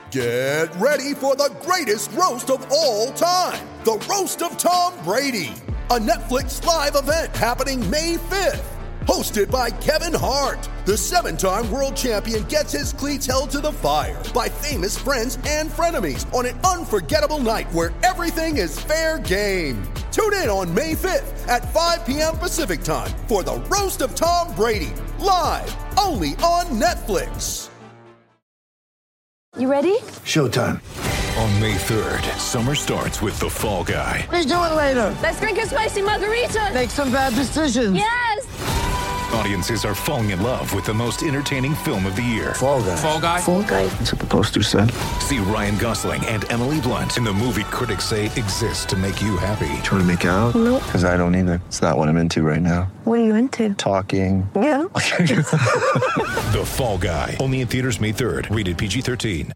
Get ready for the greatest roast of all time, the Roast of Tom Brady, a Netflix live event happening May 5th. Hosted by Kevin Hart, the 7-time world champion gets his cleats held to the fire by famous friends and frenemies on an unforgettable night where everything is fair game. Tune in on May 5th at 5 p.m. Pacific time for the Roast of Tom Brady, live only on Netflix. You ready? Showtime. On May 3rd, summer starts with The Fall Guy. Let's do it later. Let's drink a spicy margarita. Make some bad decisions. Yes! Audiences are falling in love with the most entertaining film of the year. Fall Guy. Fall Guy? Fall Guy. That's what the poster said. See Ryan Gosling and Emily Blunt in the movie critics say exists to make you happy. Trying to make it out? Nope. Because I don't either. It's not what I'm into right now. What are you into? Talking. Yeah. The Fall Guy. Only in theaters May 3rd. Rated PG-13.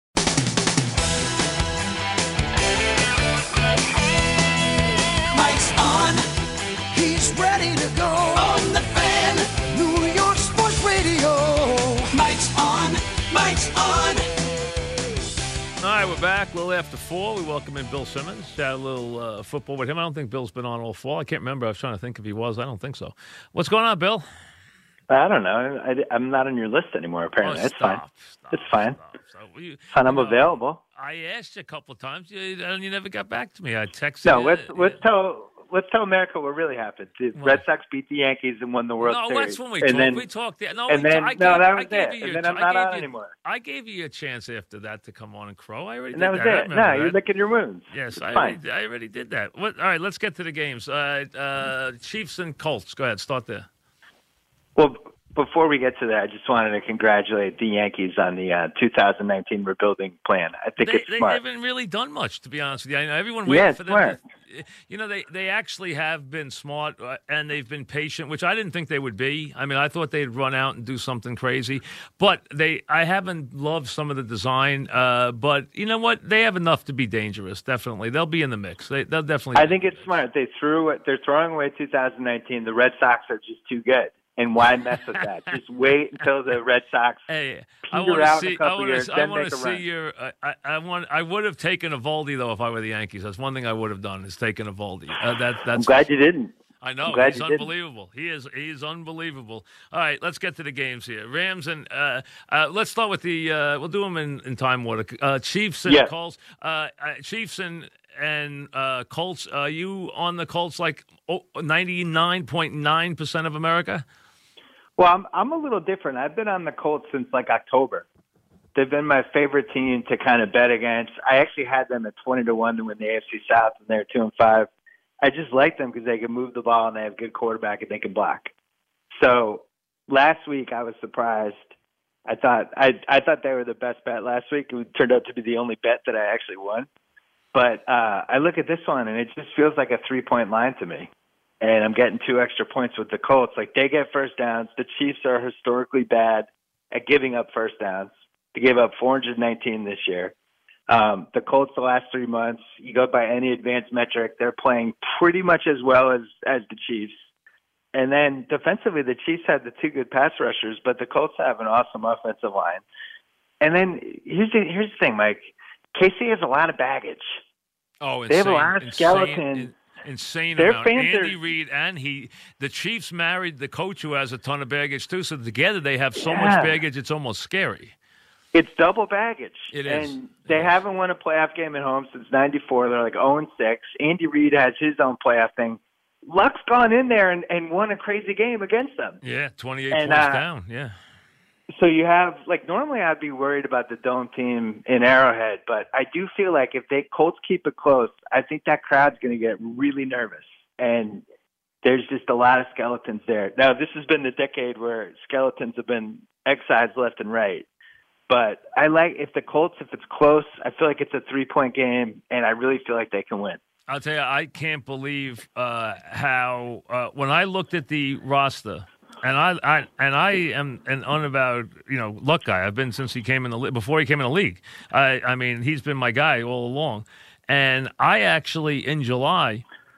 Mike's on. He's ready to go. On the Fan. New York Sports Radio. Mike's on. Mike's on. All right, we're back. A little after 4. We welcome in Bill Simmons. Had a little football with him. I don't think Bill's been on all fall. I can't remember. I was trying to think if he was. I don't think so. What's going on, Bill? I don't know. I'm not on your list anymore, apparently. It's fine. It's fine. Fine, I'm available. I asked you a couple of times, and you never got back to me. I texted No, you. let's tell America what really happened. The Red Sox beat the Yankees and won the World Series. No, that's when we and talked. then, We talked. that was it. And then I'm not on anymore. I gave you a chance after that to come on and crow. I already And did that was it. No, you're licking your wounds. Yes, I already did that. All right, let's get to the games. Chiefs and Colts. Go ahead, start there. Well, before we get to that, I just wanted to congratulate the Yankees on the 2019 rebuilding plan. I think it's smart. They haven't really done much, to be honest with you. I know everyone waited for them. Smart. They actually have been smart and they've been patient, which I didn't think they would be. I mean, I thought they'd run out and do something crazy, but I haven't loved some of the design. But you know what? They have enough to be dangerous. Definitely, they'll be in the mix. They'll definitely. I think it's smart. They're throwing away 2019. The Red Sox are just too good. And why mess with that? Just wait until the Red Sox peter out in a couple years, then make a run. I would have taken Eovaldi, though, if I were the Yankees. That's one thing I would have done, is taken Eovaldi. I'm glad you didn't. I know. He's unbelievable. He is unbelievable. All right, let's get to the games here. Rams and let's start with we'll do them in time order. Chiefs and Colts. Chiefs and Colts. Are you on the Colts like 99.9% of America? Well, I'm a little different. I've been on the Colts since like October. They've been my favorite team to kind of bet against. I actually had them at 20-1 to win the AFC South, and they're 2-5. I just like them because they can move the ball and they have good quarterback and they can block. So last week I was surprised. I thought they were the best bet last week. It turned out to be the only bet that I actually won. But I look at this one and it just feels like a 3-point line to me. And I'm getting 2 extra points with the Colts. Like, they get first downs. The Chiefs are historically bad at giving up first downs. They gave up 419 this year. The Colts, the last 3 months, you go by any advanced metric, they're playing pretty much as well as the Chiefs. And then defensively, the Chiefs had the 2 good pass rushers, but the Colts have an awesome offensive line. And then here's the thing, Mike. KC has a lot of baggage. Oh, insane. They have a lot of skeletons. Insane Their amount. fans Andy Reid and the Chiefs married the coach who has a ton of baggage too. So together they have so much baggage, it's almost scary. It's double baggage. It is. And they haven't won a playoff game at home since '94. They're like 0-6. Andy Reid has his own playoff thing. Luck's gone in there and won a crazy game against them. Yeah, 28 points down. Yeah. So you have, like, normally I'd be worried about the Dome team in Arrowhead, but I do feel like if Colts keep it close, I think that crowd's going to get really nervous. And there's just a lot of skeletons there. Now, this has been the decade where skeletons have been excised left and right. But I like, if it's close, I feel like it's a 3-point game, and I really feel like they can win. I'll tell you, I can't believe how when I looked at the roster, and I am an unavowed luck guy. I've been since he came in before he came in the league. I mean, he's been my guy all along. And I actually in July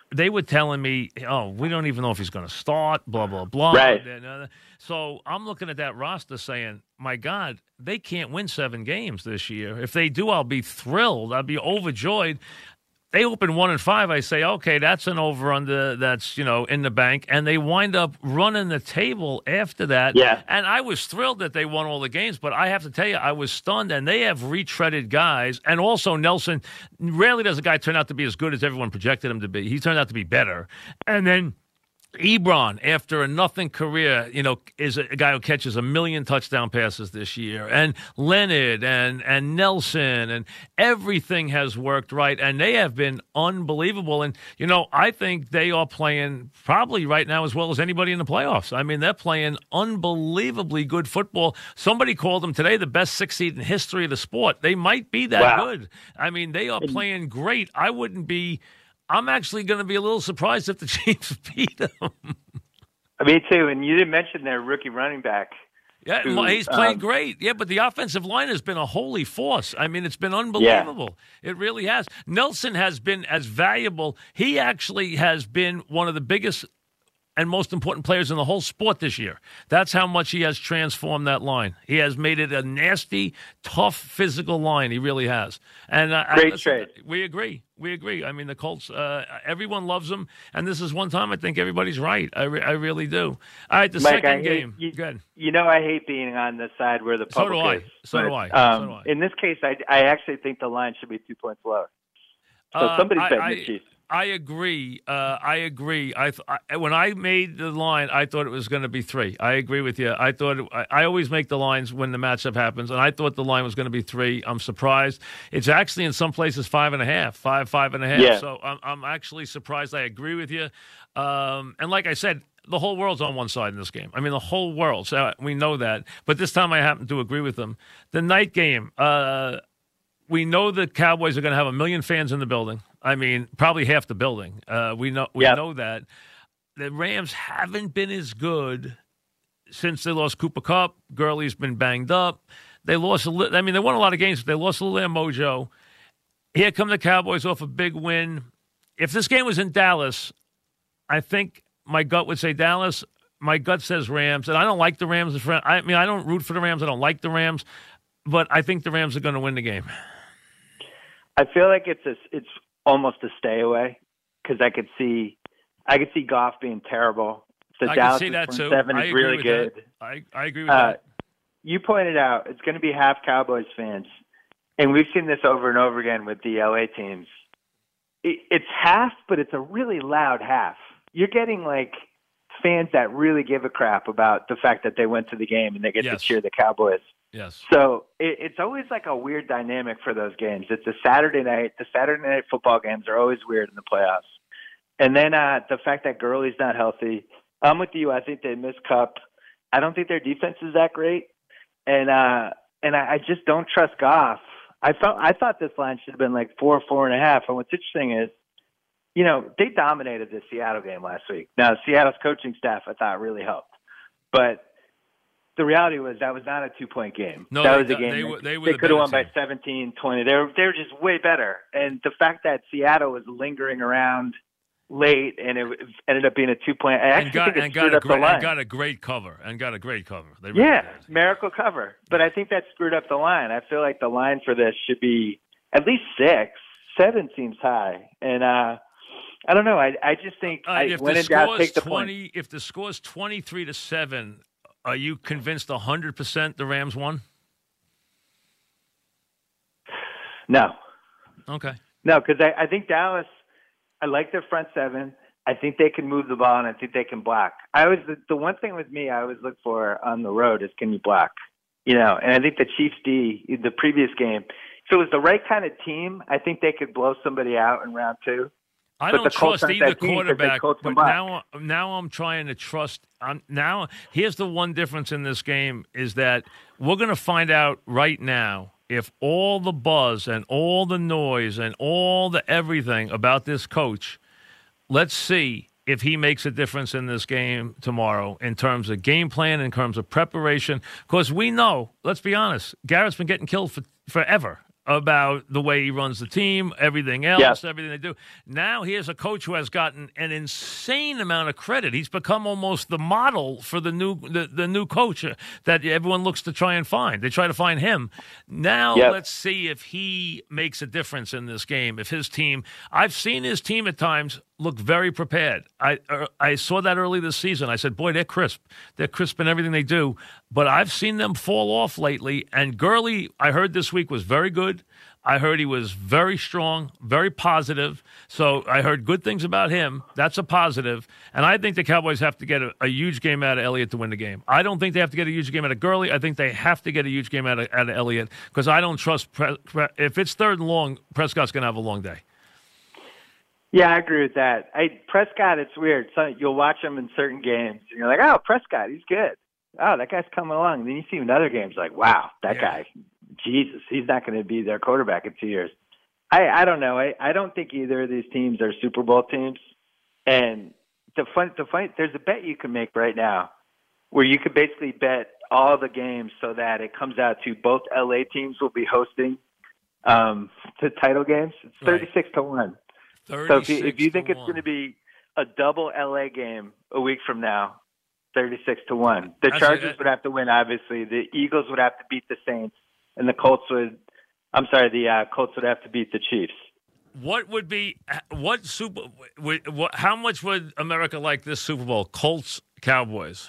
they were telling me, oh, we don't even know if he's going to start, blah, blah, blah. Right. So I'm looking at that roster saying, my God, they can't win 7 games this year. If they do, I'll be thrilled. I'll be overjoyed. They open 1-5. I say, okay, that's an over-under that's, in the bank. And they wind up running the table after that. Yeah. And I was thrilled that they won all the games. But I have to tell you, I was stunned. And they have retreaded guys. And also Nelson, rarely does a guy turn out to be as good as everyone projected him to be. He turned out to be better. And then Ebron, after a nothing career, is a guy who catches 1 million touchdown passes this year. And Leonard and Nelson and everything has worked right. And they have been unbelievable. And, I think they are playing probably right now as well as anybody in the playoffs. I mean, they're playing unbelievably good football. Somebody called them today the best 6 seed in history of the sport. They might be that good. I mean, they are playing great. I'm actually going to be a little surprised if the Chiefs beat them. Me too. And you didn't mention their rookie running back. Yeah, he's played great. Yeah, but the offensive line has been a holy force. I mean, it's been unbelievable. Yeah. It really has. Nelson has been as valuable. He actually has been one of the biggest and most important players in the whole sport this year. That's how much he has transformed that line. He has made it a nasty, tough, physical line. He really has. And great trade. We agree. I mean, the Colts, everyone loves them. And this is one time I think everybody's right. I really do. All right, the Mike, second game. Good. I hate being on the side where the public is. So do I. In this case, I actually think the line should be 2 points lower. So somebody said the Chiefs. I agree. When I made the line, I thought it was going to be 3. I agree with you. I always make the lines when the matchup happens, and I thought the line was going to be 3. I'm surprised. It's actually in some places 5.5, 5.5. Yeah. So I'm actually surprised. I agree with you. And like I said, the whole world's on one side in this game. I mean, the whole world. So we know that. But this time I happen to agree with them. The night game. We know the Cowboys are going to have 1 million fans in the building. I mean, probably half the building. We know that. The Rams haven't been as good since they lost Cooper Kupp. Gurley's been banged up. They lost they won a lot of games, but they lost a little of their mojo. Here come the Cowboys off a big win. If this game was in Dallas, I think my gut would say Dallas. My gut says Rams, and I don't like the Rams. I don't root for the Rams. I don't like the Rams, but I think the Rams are going to win the game. I feel like it's almost a stay away because I could see Goff being terrible. The Dallas can see that too. 7 is really good. I agree with that. You pointed out it's going to be half Cowboys fans, and we've seen this over and over again with the LA teams. It's half, but it's a really loud half. You're getting like fans that really give a crap about the fact that they went to the game and they get to cheer the Cowboys. Yes. So it's always like a weird dynamic for those games. It's a Saturday night. The Saturday night football games are always weird in the playoffs. And then the fact that Gurley's not healthy. I'm with you. I think they missed Kupp. I don't think their defense is that great. And I just don't trust Goff. I thought this line should have been like 4, 4.5. And what's interesting is, they dominated the Seattle game last week. Now, Seattle's coaching staff, I thought, really helped. But the reality was that was not a 2-point game. No, that was a game they could have won by 17, 20. They were just way better. And the fact that Seattle was lingering around late and it ended up being a 2-point, and got a great cover. They really did. Miracle cover. But I think that screwed up the line. I feel like the line for this should be at least 6. 7 seems high. And I don't know. I just think when in doubt, take the point. If the score's 23-7. Are you convinced 100% the Rams won? No. Okay. No, because I think Dallas, I like their front 7. I think they can move the ball, and I think they can block. The one thing with me I always look for on the road is, can you block? And I think the Chiefs D, the previous game, if it was the right kind of team, I think they could blow somebody out in round 2. I don't trust either quarterback, but now I'm trying to trust. Now, here's the one difference in this game is that we're going to find out right now if all the buzz and all the noise and all the everything about this coach, let's see if he makes a difference in this game tomorrow in terms of game plan, in terms of preparation. Because we know, let's be honest, Garrett's been getting killed forever. about the way he runs the team, everything else, everything they do. Now here's a coach who has gotten an insane amount of credit. He's become almost the model for the new coach that everyone looks to try and find. They try to find him. Now let's see if he makes a difference in this game. If his team, I've seen his team at times look very prepared. I saw that early this season. I said, boy, they're crisp. They're crisp in everything they do. But I've seen them fall off lately. And Gurley, I heard this week, was very good. I heard he was very strong, very positive. So I heard good things about him. That's a positive. And I think the Cowboys have to get a huge game out of Elliott to win the game. I don't think they have to get a huge game out of Gurley. I think they have to get a huge game out of Elliott because I don't trust if it's 3rd and long, Prescott's going to have a long day. Yeah, I agree with that. Prescott, it's weird. So you'll watch him in certain games, and you're like, oh, Prescott, he's good. Oh, that guy's coming along. And then you see him in other games, like, wow, that guy, Jesus, he's not going to be their quarterback in 2 years. I don't know. I don't think either of these teams are Super Bowl teams. And there's a bet you can make right now where you could basically bet all the games so that it comes out to both LA teams will be hosting the title games. It's 36-1. So if you think it's going to be a double LA game a week from now, 36-1. The Chargers would have to win, obviously. The Eagles would have to beat the Saints, and the Colts would have to beat the Chiefs. How much would America like this Super Bowl? Colts, Cowboys.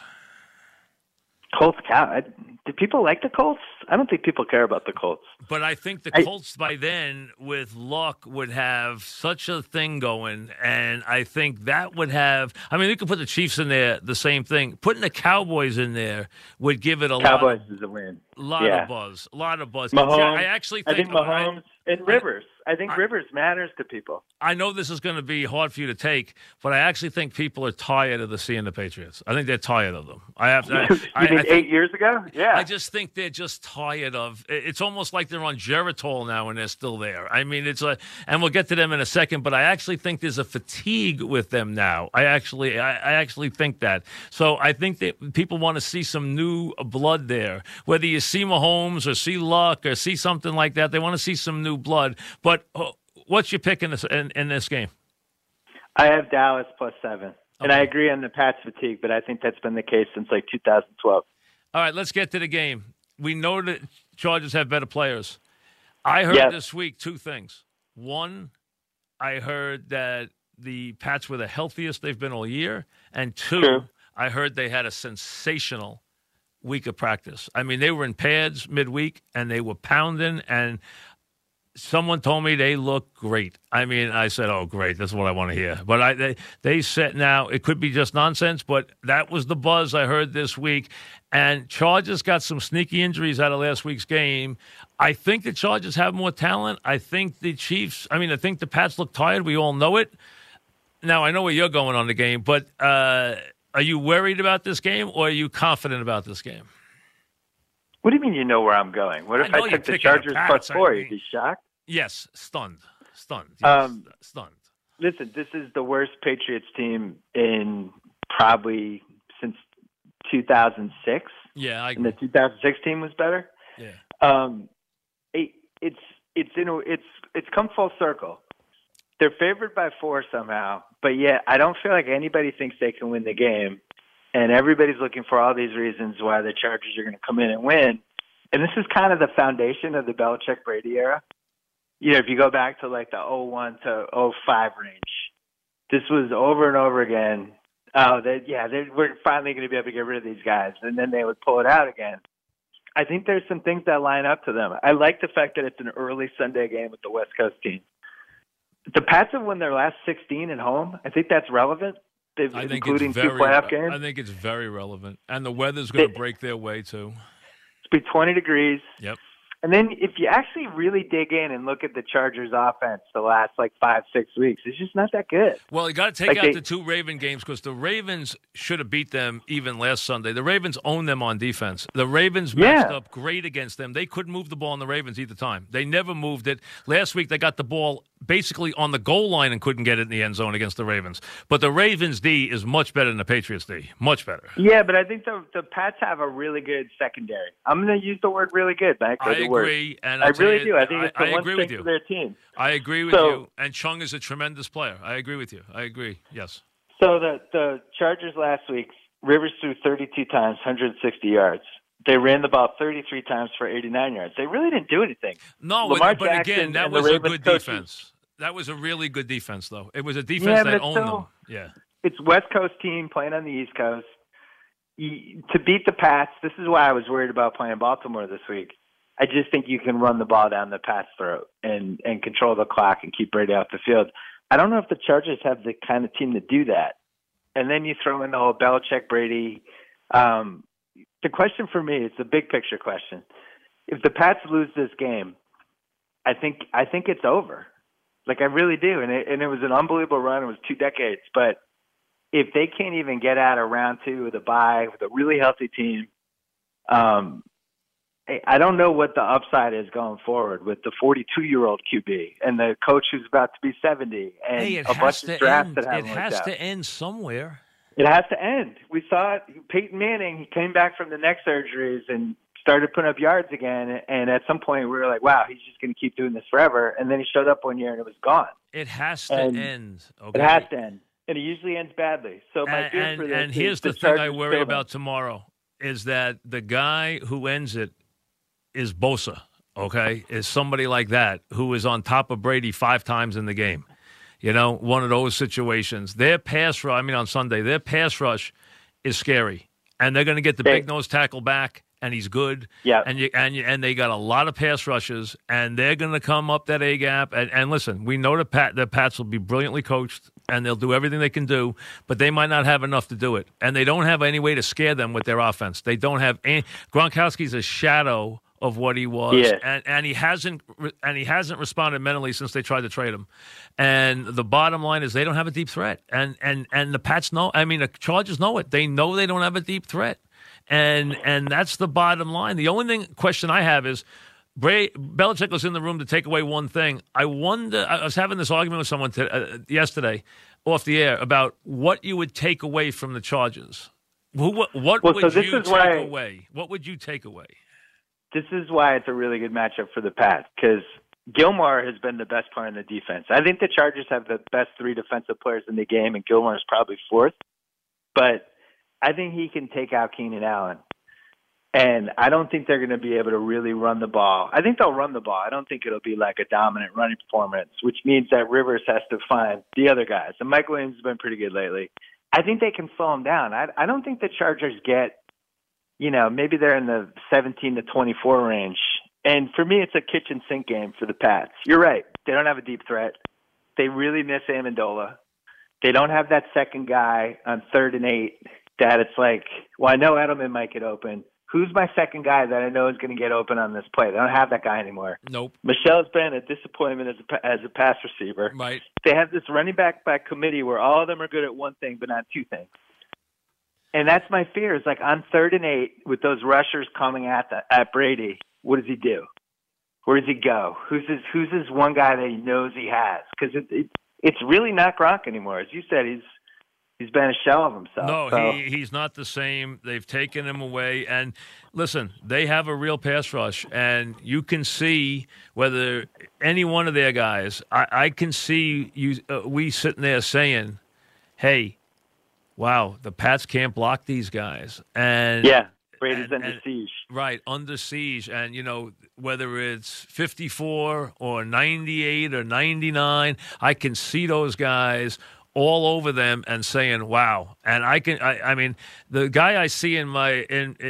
Do people like the Colts? I don't think people care about the Colts. But I think the Colts by then, with luck, would have such a thing going, and I think that would have – I mean, you could put the Chiefs in there, the same thing. Putting the Cowboys in there would give it a Cowboys is a win. A lot of buzz. Mahomes, I think Mahomes and Rivers. I think Rivers matters to people. I know this is going to be hard for you to take, but I actually think people are tired of seeing the Patriots. I think they're tired of them. You mean 8 years ago? Yeah. I just think they're just tired of. It's almost like they're on Geritol now, and they're still there. I mean, and we'll get to them in a second. But I actually think there's a fatigue with them now. I actually think that. So I think that people want to see some new blood there. Whether you see Mahomes or see Luck or see something like that, they want to see some new blood. But what's your pick in this game? I have Dallas +7. Okay. And I agree on the Pats fatigue, but I think that's been the case since 2012. All right, let's get to the game. We know that Chargers have better players. I heard this week 2 things. One, I heard that the Pats were the healthiest they've been all year. And 2, I heard they had a sensational week of practice. I mean, they were in pads midweek, and they were pounding, and someone told me they look great. I mean, I said, oh, great, that's what I want to hear. But they said now, it could be just nonsense, but that was the buzz I heard this week. And Chargers got some sneaky injuries out of last week's game. I think the Chargers have more talent. I think the Pats look tired. We all know it. Now, I know where you're going on the game, but are you worried about this game, or are you confident about this game? What do you mean you know where I'm going? What if I took the Chargers +4? You'd be shocked? Yes, stunned. Yes, stunned. Listen, this is the worst Patriots team in probably since 2006. Yeah, I agree. And the 2006 team was better. Yeah. It's come full circle. They're favored by 4 somehow, but yet I don't feel like anybody thinks they can win the game. And everybody's looking for all these reasons why the Chargers are going to come in and win. And this is kind of the foundation of the Belichick-Brady era. You know, if you go back to like the 01 to 05 range, this was over and over again. We're finally going to be able to get rid of these guys. And then they would pull it out again. I think there's some things that line up to them. I like the fact that it's an early Sunday game with the West Coast team. The Pats have won their last 16 at home. I think that's relevant. Including 2 playoff games. I think it's very relevant. And the weather's going to break their way, too. It's been 20 degrees. Yep. And then if you actually really dig in and look at the Chargers offense the last 5-6 weeks, it's just not that good. Well, you got to take out the 2 Raven games because the Ravens should have beat them even last Sunday. The Ravens own them on defense. The Ravens matched up great against them. They couldn't move the ball on the Ravens either time. They never moved it. Last week they got the ball basically on the goal line and couldn't get it in the end zone against the Ravens. But the Ravens' D is much better than the Patriots' D. Much better. Yeah, but I think the Pats have a really good secondary. I'm going to use the word really good, Mike. I agree. agree, and I really do. I think it's the one agree thing with you. for their team. I agree with you. And Chung is a tremendous player. I agree with you. I agree. Yes. So the Chargers last week, Rivers threw 32 times, 160 yards. They ran the ball 33 times for 89 yards. They really didn't do anything. No, Lamar but Jackson again, that and was the a Ravens good coaches- defense. That was a really good defense, though. It was a defense that owned them. Yeah. It's West Coast team playing on the East Coast. To beat the Pats, this is why I was worried about playing Baltimore this week. I just think you can run the ball down the Pats' throat and control the clock and keep Brady off the field. I don't know if the Chargers have the kind of team to do that. And then you throw in the whole Belichick Brady. The question for me, it's a big picture question. If the Pats lose this game, I think it's over. Like, I really do. And it was an unbelievable run. It was 2 decades. But if they can't even get out of round 2 with a bye, with a really healthy team, I don't know what the upside is going forward with the 42-year-old QB and the coach who's about to be 70 and Hey, it a has bunch of to drafts end. that It haven't has worked out. to end somewhere. It has to end. We saw it. Peyton Manning, he came back from the neck surgeries and started putting up yards again. And at some point, we were like, wow, he's just going to keep doing this forever. And then he showed up one year and it was gone. It has to And end. Okay? It has to end. And it usually ends badly. So my fear for this and is here's the thing Chargers I worry kill them. about tomorrow is that the guy who ends it is Bosa, okay? Is somebody like that who is on top of Brady 5 times in the game. You know, one of those situations. Their pass rush, on Sunday, their pass rush is scary. And they're going to get the big nose tackle back, and he's good. Yeah. And they got a lot of pass rushes, and they're going to come up that A-gap. And listen, we know the Pats will be brilliantly coached, and they'll do everything they can do, but they might not have enough to do it. And they don't have any way to scare them with their offense. They don't have any. Gronkowski's a shadow of what he was, and he hasn't responded mentally since they tried to trade him. And the bottom line is they don't have a deep threat, and the Pats know. The Chargers know it. They know they don't have a deep threat, and that's the bottom line. The only question I have is Belichick was in the room to take away one thing. I wonder. I was having this argument with someone yesterday off the air about what you would take away from the Chargers. What would you take away? What would you take away? This is why it's a really good matchup for the Pats, because Gilmore has been the best player in the defense. I think the Chargers have the best 3 defensive players in the game, and Gilmore is probably 4th. But I think he can take out Keenan Allen. And I don't think they're going to be able to really run the ball. I think they'll run the ball. I don't think it'll be like a dominant running performance, which means that Rivers has to find the other guys. And Mike Williams has been pretty good lately. I think they can slow him down. I don't think the Chargers get, maybe they're in the 17 to 24 range. And for me, it's a kitchen sink game for the Pats. You're right. They don't have a deep threat. They really miss Amendola. They don't have that second guy on 3rd and 8 that it's like, well, I know Edelman might get open. Who's my second guy that I know is going to get open on this play? They don't have that guy anymore. Nope. Michelle's been a disappointment as a pass receiver. Right. They have this running back by committee where all of them are good at one thing but not 2 things. And that's my fear. Is like on 3rd and 8 with those rushers coming at Brady. What does he do? Where does he go? Who's his one guy that he knows he has? Because it's really not Gronk anymore. As you said, he's been a shell of himself. No, so. he's not the same. They've taken him away. And listen, they have a real pass rush, and you can see whether any one of their guys. I can see we sitting there saying, "Hey, wow, the Pats can't block these guys." And yeah. Brady's under siege. Right, under siege. And, whether it's 54 or 98 or 99, I can see those guys all over them and saying, wow. And I mean, the guy I see in my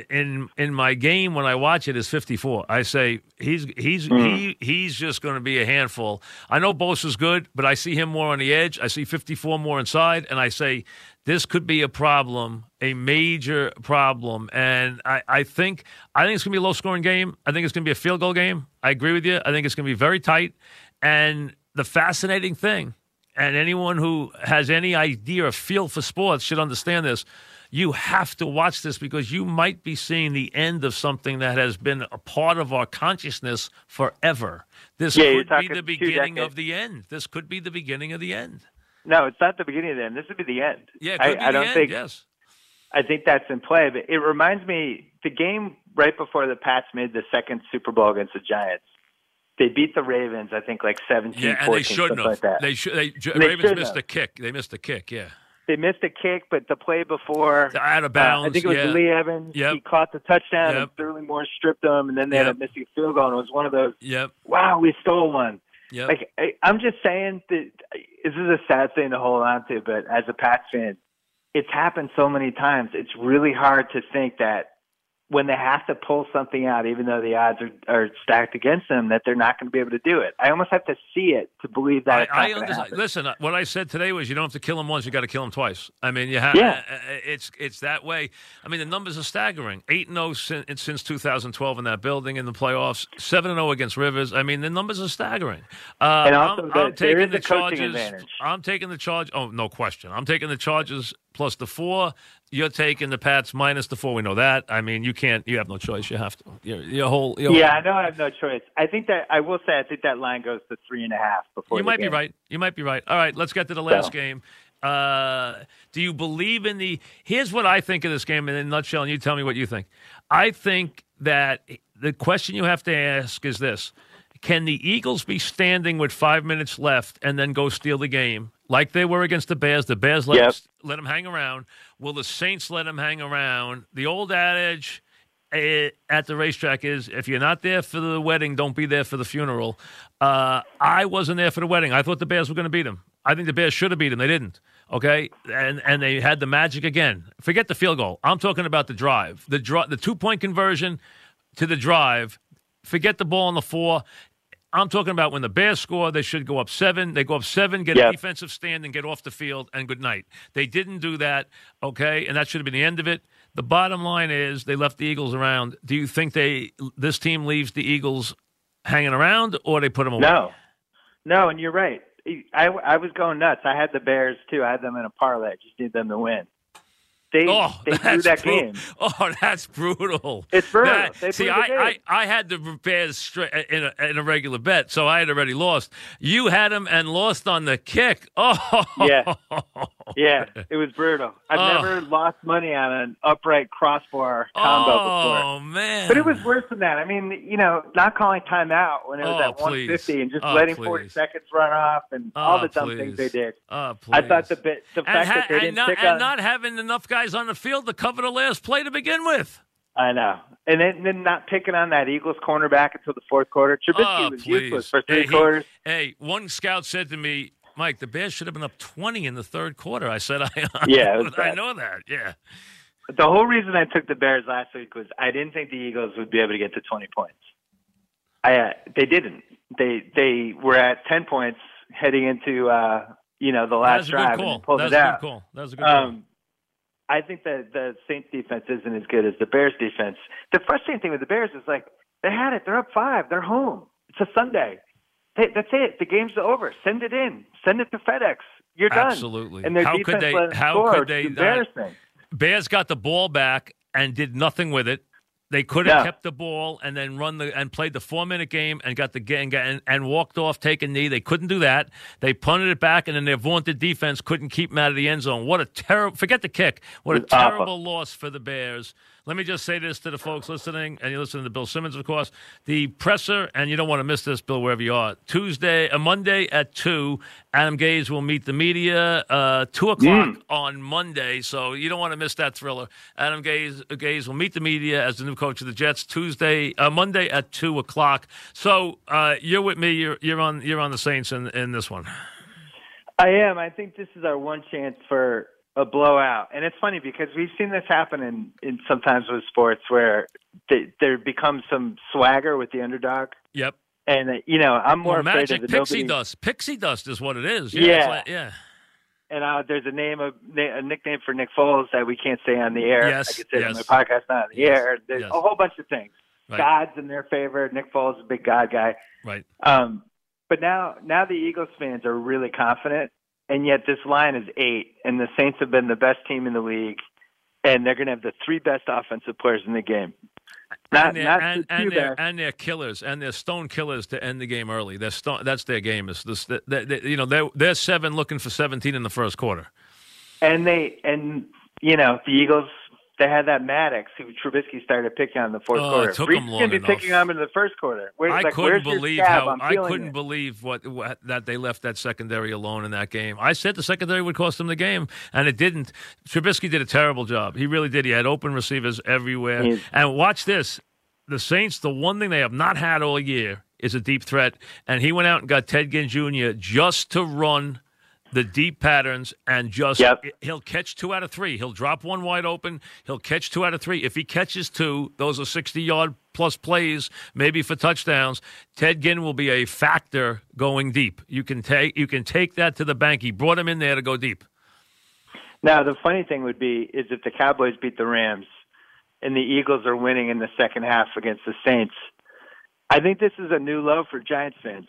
game when I watch it is 54. I say, he's just going to be a handful. I know Bosa's good, but I see him more on the edge. I see 54 more inside, and I say, this could be a problem, a major problem. And I think it's going to be a low-scoring game. I think it's going to be a field goal game. I agree with you. I think it's going to be very tight. And the fascinating thing, and anyone who has any idea or feel for sports should understand this, you have to watch this because you might be seeing the end of something that has been a part of our consciousness forever. This could be the beginning of the end. This could be the beginning of the end. No, it's not the beginning of the end. This would be the end. Yeah, it could be I don't the end, think. Yes. I think that's in play. But it reminds me, the game right before the Pats made the second Super Bowl against the Giants, they beat the Ravens, I think, like 17-14, and they shouldn't have. like that. Ravens missed a kick. They missed a kick, yeah. They missed a kick, but the play before, out of bounds. I think it was Lee Evans. Yep. He caught the touchdown, Yep. and Sterling Moore stripped him, and then they had a missing field goal, and it was one of those, Yep. wow, we stole one. Yep. Like, I'm just saying that this is a sad thing to hold on to, but as a Pats fan, it's happened so many times. It's really hard to think that when they have to pull something out, even though the odds are stacked against them, that they're not going to be able to do it. I almost have to see it to believe that it's not going to happen. Listen, what I said today was you don't have to kill him once, you got to kill him twice. I mean, you have. Yeah. It's that way. I mean, the numbers are staggering. 8-0 since 2012 in that building in the playoffs. 7-0 against Rivers. I mean, the numbers are staggering. And also, I'm there taking is the a coaching Chargers. advantage. I'm taking the Chargers. Oh, no question. I'm taking the Chargers plus the 4. You're taking the Pats minus the 4. We know that. I mean, you can't. You have no choice. You have to. Your whole. I know I have no choice. I think that I will say I think that line goes to 3.5 before. You might be right. You might be right. All right, let's get to the last game. Do you believe in the? Here's what I think of this game in a nutshell, and you tell me what you think. I think that the question you have to ask is this: can the Eagles be standing with 5 minutes left and then go steal the game like they were against the Bears? The Bears let them hang around. Will the Saints let them hang around? The old adage at the racetrack is, if you're not there for the wedding, don't be there for the funeral. I wasn't there for the wedding. I thought the Bears were going to beat them. I think the Bears should have beat them. They didn't. Okay? And they had the magic again. Forget the field goal. I'm talking about the drive. The 2-point conversion to the drive. Forget the ball on the 4. I'm talking about when the Bears score, they should go up 7. They go up 7, get a defensive stand, and get off the field, and good night. They didn't do that, okay, and that should have been the end of it. The bottom line is they left the Eagles around. Do you think this team leaves the Eagles hanging around, or they put them away? No, and you're right. I was going nuts. I had the Bears, too. I had them in a parlay. I just need them to win. They threw that game. Oh, that's brutal. It's brutal. I had the Bears in a regular bet, so I had already lost. You had them and lost on the kick. Oh, yeah, it was brutal. I've never lost money on an upright crossbar combo before. Oh man! But it was worse than that. I mean, not calling timeout when it was at 150 and just letting 40 seconds run off and all the dumb things they did. I thought the fact that they didn't pick on not having enough guys on the field to cover the last play to begin with. I know. And then not picking on that Eagles cornerback until the fourth quarter. Trubisky was useless for 3 quarters. One scout said to me, Mike, the Bears should have been up 20 in the third quarter. I said, I know that, yeah. But the whole reason I took the Bears last week was I didn't think the Eagles would be able to get to 20 points. They didn't. They were at 10 points heading into the last drive and pulled it out. That was a good call. I think that the Saints defense isn't as good as the Bears defense. The frustrating thing with the Bears is they had it. They're up 5. They're home. It's a Sunday. That's it. The game's over. Send it in. Send it to FedEx. You're done. Absolutely. And their defense let them score. It's embarrassing. Bears got the ball back and did nothing with it. They could have kept the ball and then played the 4-minute game and got the game and walked off, take a knee. They couldn't do that. They punted it back, and then their vaunted defense couldn't keep them out of the end zone. What a terrible! Forget the kick. What a terrible loss for the Bears. Let me just say this to the folks listening, and you're listening to Bill Simmons, of course. The presser, and you don't want to miss this, Bill, wherever you are. Monday at 2, Adam Gase will meet the media, 2 o'clock on Monday, so you don't want to miss that thriller. Adam Gase will meet the media as the new coach of the Jets Monday at 2 o'clock. So you're with me. You're on the Saints in this one. I am. I think this is our one chance for a blowout. And it's funny because we've seen this happen in sometimes with sports where there becomes some swagger with the underdog. Yep. And, I'm more afraid magic, of the pixie dust. Pixie dust is what it is. Yeah. And there's a nickname for Nick Foles that we can't say on the air. Yes. I can say it on my podcast, not on the air. There's a whole bunch of things. Right. God's in their favor. Nick Foles is a big God guy. Right. But now the Eagles fans are really confident. And yet this line is 8, and the Saints have been the best team in the league, and they're going to have the 3 best offensive players in the game. And they're killers, and they're stone killers to end the game early. That's their game. They're 7 looking for 17 in the first quarter. And the Eagles they had that Maddox who Trubisky started picking on in the fourth quarter. It took Brees him is long going to be enough. picking on him in the first quarter. I couldn't believe it. what that they left that secondary alone in that game. I said the secondary would cost them the game, and it didn't. Trubisky did a terrible job. He really did. He had open receivers everywhere. And watch this. The Saints, the one thing they have not had all year is a deep threat, and he went out and got Ted Ginn Jr. just to run the deep patterns and he'll catch 2 out of 3. He'll drop one wide open. He'll catch 2 out of 3. If he catches 2, those are 60-yard plus plays, maybe for touchdowns. Ted Ginn will be a factor going deep. You can take that to the bank. He brought him in there to go deep. Now, the funny thing would be is if the Cowboys beat the Rams and the Eagles are winning in the second half against the Saints, I think this is a new low for Giants fans.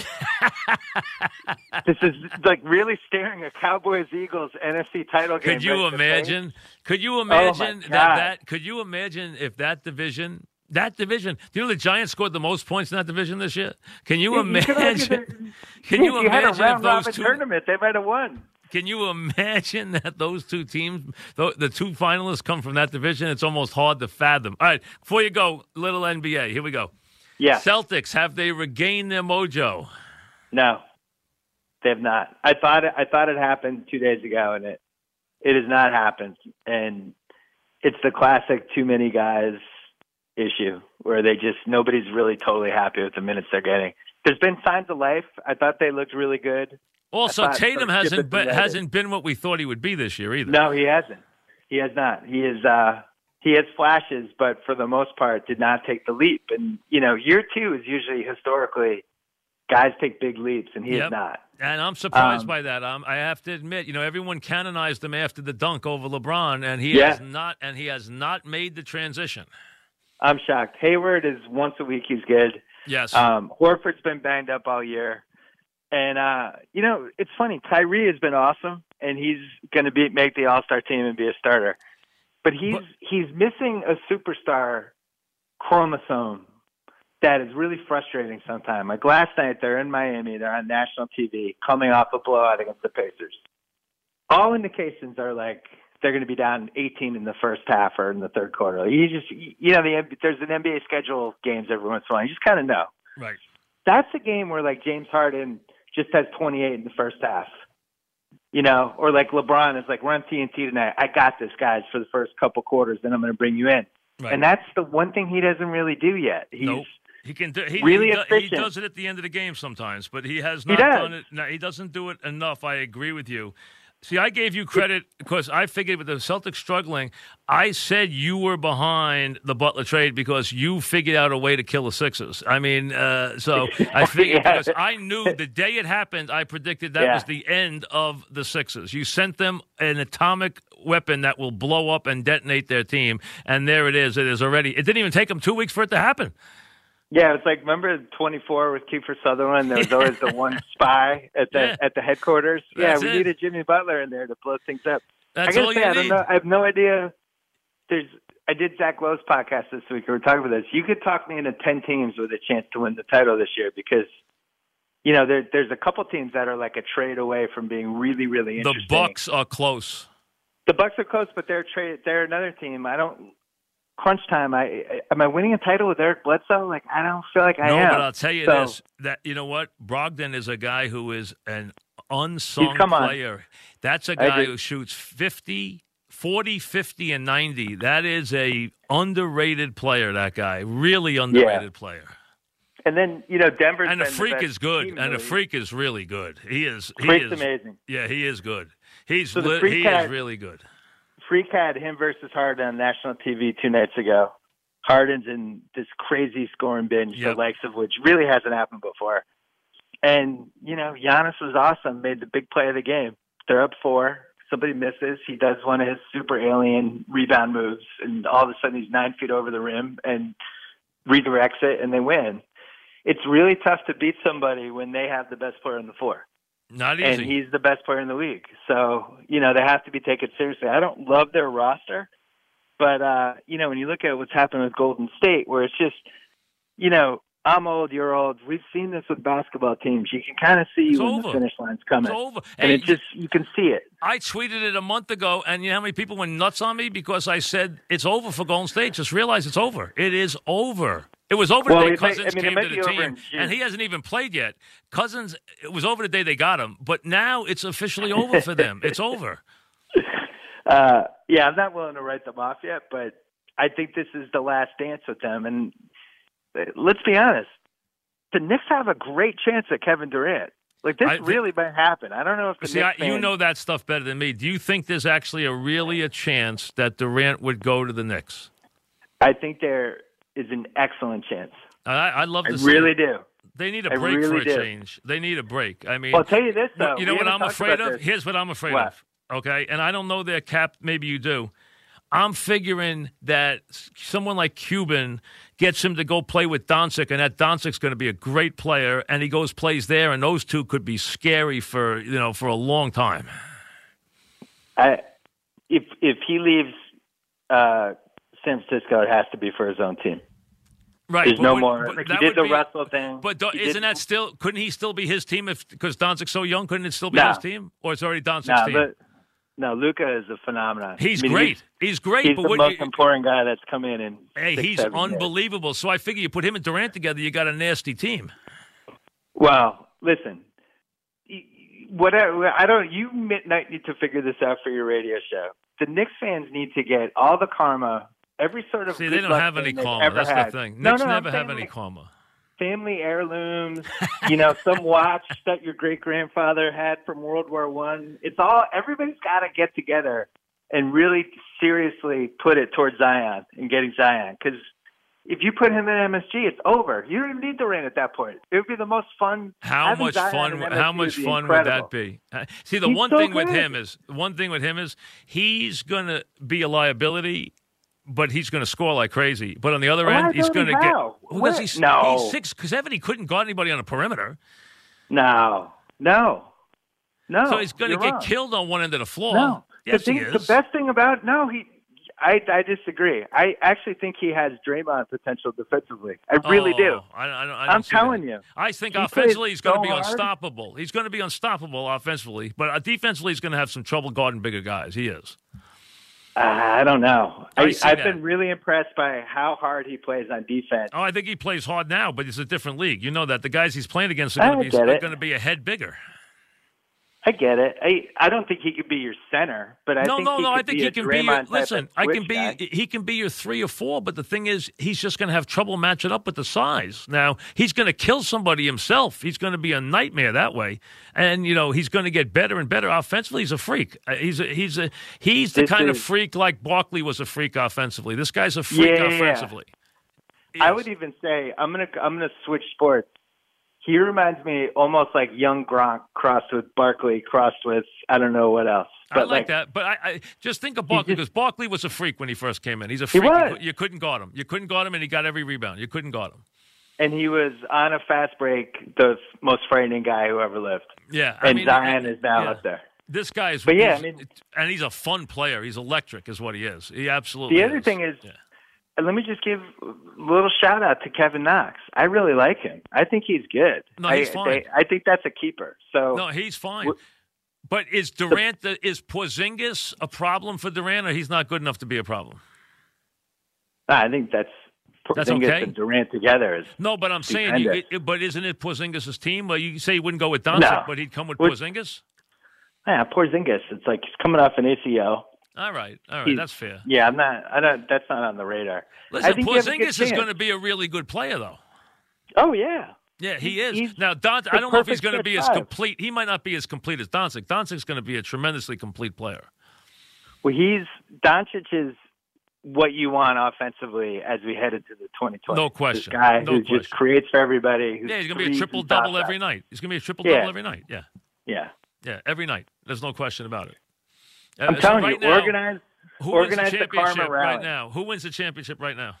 This is like really staring a Cowboys-Eagles NFC title game. Could you imagine? Could you imagine Could you imagine if that division? Do you know the Giants scored the most points in that division this year? Can you imagine? Can you imagine had a round if those robin two tournament? They might have won. Can you imagine that those two teams, the two finalists, come from that division? It's almost hard to fathom. All right, before you go, little NBA. Here we go. Yeah. Celtics, have they regained their mojo? No, they have not. I thought it happened 2 days ago, and it has not happened. And it's the classic too many guys issue where nobody's really totally happy with the minutes they're getting. There's been signs of life. I thought they looked really good. Also, Tatum hasn't been what we thought he would be this year either. No, he hasn't. He has not. He has flashes, but for the most part did not take the leap. And, year 2 is usually historically guys take big leaps, and he has not. And I'm surprised by that. I have to admit, everyone canonized him after the dunk over LeBron, and he has not. And he has not made the transition. I'm shocked. Hayward is once a week. He's good. Yes. Horford's been banged up all year. And, it's funny. Kyrie has been awesome, and he's going to make the All-Star team and be a starter. But he's missing a superstar chromosome that is really frustrating sometimes. Like last night, they're in Miami. They're on national TV coming off a blowout against the Pacers. All indications are like they're going to be down 18 in the first half or in the third quarter. There's an NBA schedule games every once in a while. You just kind of know. Right. That's a game where like James Harden just has 28 in the first half. Or like LeBron is like, we're on TNT tonight. I got this, guys, for the first couple quarters, then I'm going to bring you in. Right. And that's the one thing he doesn't really do yet. He can do. He does it at the end of the game sometimes, but he has not done it. No, he doesn't do it enough. I agree with you. See, I gave you credit because I figured with the Celtics struggling, I said you were behind the Butler trade because you figured out a way to kill the Sixers. I mean, so I figured because I knew the day it happened, I predicted that was the end of the Sixers. You sent them an atomic weapon that will blow up and detonate their team, and there it is. It is already. It didn't even take them 2 weeks for it to happen. Yeah, it's like, remember 24 with Kiefer Sutherland? There was always the one spy at the headquarters. We needed Jimmy Butler in there to blow things up. That's all you need. I don't know. I have no idea. I did Zach Lowe's podcast this week. We were talking about this. You could talk me into 10 teams with a chance to win the title this year because, there's a couple teams that are like a trade away from being really, really interesting. The Bucks are close. The Bucks are close, but they're another team. Crunch time. Am I winning a title with Eric Bledsoe? Like, I don't feel like I am. No, but I'll tell you this: that you know what, Brogdon is a guy who is an unsung player. That's a guy who shoots 40, 50, and 90. That is a underrated player. That guy, really underrated player. And then Denver's and the Freak is good, and the Freak is really good. He is amazing. Yeah, he is good. He is really good. Freak had him versus Harden on national TV 2 nights ago. Harden's in this crazy scoring binge, the likes of which really hasn't happened before. And, Giannis was awesome, made the big play of the game. They're up 4. Somebody misses. He does one of his super alien rebound moves, and all of a sudden he's 9 feet over the rim and redirects it, and they win. It's really tough to beat somebody when they have the best player on the floor. Not easy. And he's the best player in the league. So, they have to be taken seriously. I don't love their roster, but, when you look at what's happened with Golden State, where it's just, I'm old, you're old. We've seen this with basketball teams. You can kind of see when the finish line's coming. It's over. And it just, you can see it. I tweeted it a month ago, and you know how many people went nuts on me because I said it's over for Golden State. Just realize it's over. It is over. It was over the day Cousins came to the team, and he hasn't even played yet. Cousins, it was over the day they got him, but now it's officially over for them. It's over. Yeah, I'm not willing to write them off yet, but I think this is the last dance with them. And let's be honest, the Knicks have a great chance at Kevin Durant. Like, this really might happen. I don't know if the Knicks you know that stuff better than me. Do you think there's actually really a chance that Durant would go to the Knicks? I think there is an excellent chance. I'd love to see really it. do. They need a break for a change. They need a break. I mean, well, I'll tell you this, though. You know what I'm afraid of? Here's what I'm afraid of. Okay? And I don't know their cap. Maybe you do. I'm figuring that someone like Cuban gets him to go play with Doncic, and that Doncic's going to be a great player, and he plays there, and those two could be scary for a long time. If he leaves San Francisco, it has to be for his own team. Right. There's no more. Like, he did the Russell thing. But isn't that still? Couldn't he still be his team because Doncic's so young? Couldn't it still be his team, or it's already Doncic's team? No, Luka is a phenomenon. He's great. He's great. He's but the most important guy that's come in. He's unbelievable. So I figure you put him and Durant together, you got a nasty team. Well, listen. Whatever. You might need to figure this out for your radio show. The Knicks fans need to get all the karma, every sort of. See, they don't have any karma. That's the thing. Knicks never have any karma. Family heirlooms, some watch that your great-grandfather had from World War I. It's all, everybody's got to get together and really seriously put it towards Zion and getting Zion. Because if you put him in MSG, it's over. You don't even need Durant at that point. It would be the most fun. How much fun would that be? See, the one thing with him is he's going to be a liability. But he's going to score like crazy. But on the other end, he's going to get. He's 6'7". He couldn't guard anybody on the perimeter. No. So he's going to get killed on one end of the floor. No. Yes, the best thing about I disagree. I actually think he has Draymond potential defensively. I really do. I'm telling you. I think offensively he's going to be unstoppable. He's going to be unstoppable offensively, but defensively he's going to have some trouble guarding bigger guys. He is. I don't know. I've been really impressed by how hard he plays on defense. Oh, I think he plays hard now, but it's a different league. You know that. The guys he's playing against are going to be a head bigger. I get it. I don't think he could be your center, but I think he can be your, listen, he can be your 3 or 4, but the thing is he's just going to have trouble matching up with the size. Now, he's going to kill somebody himself. He's going to be a nightmare that way. And he's going to get better and better offensively. He's a freak. He's the kind of freak like Barkley was a freak offensively. This guy's a freak offensively. I would even say I'm going to switch sports. He reminds me almost like young Gronk crossed with Barkley, crossed with I don't know what else. But I like that. But I just think of Barkley because Barkley was a freak when he first came in. He's a freak. You couldn't guard him. And he got every rebound. You couldn't guard him. And he was on a fast break, the most frightening guy who ever lived. Yeah. Zion is now up there. This guy is. And he's a fun player. He's electric, is what he is. He absolutely. The other thing is. Yeah. Let me just give a little shout-out to Kevin Knox. I really like him. I think he's good. No, he's fine. I think that's a keeper. No, he's fine. But is Porzingis a problem for Durant, or he's not good enough to be a problem? I think that's Porzingis and Durant together. No, but I'm saying, but isn't it Porzingis' team? Well, you say he wouldn't go with Doncic, but he'd come with Porzingis? Yeah, Porzingis. It's like he's coming off an ACL. All right, that's fair. Yeah, that's not on the radar. Listen, Porzingis is going to be a really good player, though. Oh yeah, yeah, he is. Now, Doncic, I don't know if he's going to be as complete. He might not be as complete as Doncic. Doncic's going to be a tremendously complete player. Well, Doncic is what you want offensively as we head into the 2020. No question. This guy who just creates for everybody. Yeah, he's going to be a triple-double every night. He's going to be a triple-double every night. Yeah. Yeah. Yeah, every night. There's no question about it. I'm telling you, organize the karma rally. Right now. Who wins the championship right now?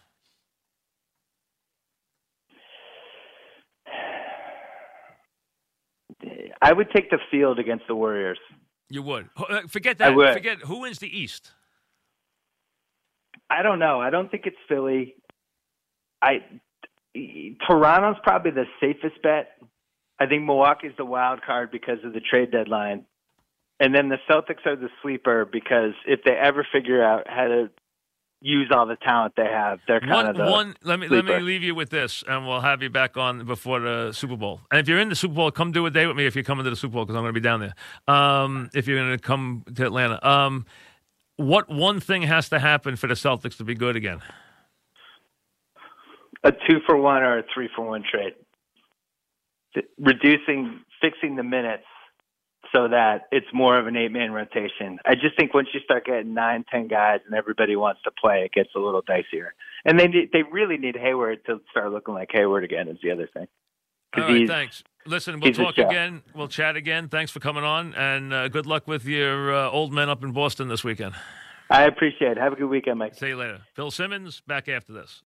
I would take the field against the Warriors. You would. Forget that. I would. Forget who wins the East. I don't know. I don't think it's Philly. Toronto's probably the safest bet. I think Milwaukee's the wild card because of the trade deadline. And then the Celtics are the sleeper because if they ever figure out how to use all the talent they have, they're kind of the Let me leave you with this, and we'll have you back on before the Super Bowl. And if you're in the Super Bowl, come do a day with me if you're coming to the Super Bowl because I'm going to be down there. If you're going to come to Atlanta. What one thing has to happen for the Celtics to be good again? A 2-for-1 or a 3-for-1 trade. Fixing the minutes so that it's more of an 8-man rotation. I just think once you start getting 9, 10 guys and everybody wants to play, it gets a little dicier. And they really need Hayward to start looking like Hayward again is the other thing. All right, thanks. Listen, we'll talk again. We'll chat again. Thanks for coming on, and good luck with your old men up in Boston this weekend. I appreciate it. Have a good weekend, Mike. See you later. Bill Simmons, back after this.